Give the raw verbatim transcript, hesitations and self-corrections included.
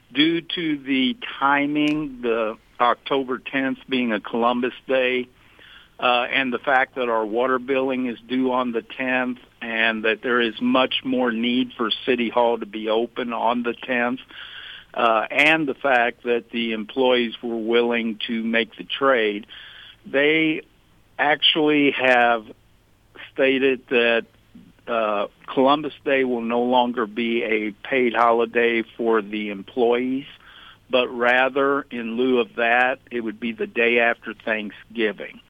due to the timing, the October tenth being a Columbus Day, uh, and the fact that our water billing is due on the tenth, and that there is much more need for City Hall to be open on the tenth, uh, and the fact that the employees were willing to make the trade, they actually have stated that uh, Columbus Day will no longer be a paid holiday for the employees, but rather, in lieu of that, it would be the day after Thanksgiving.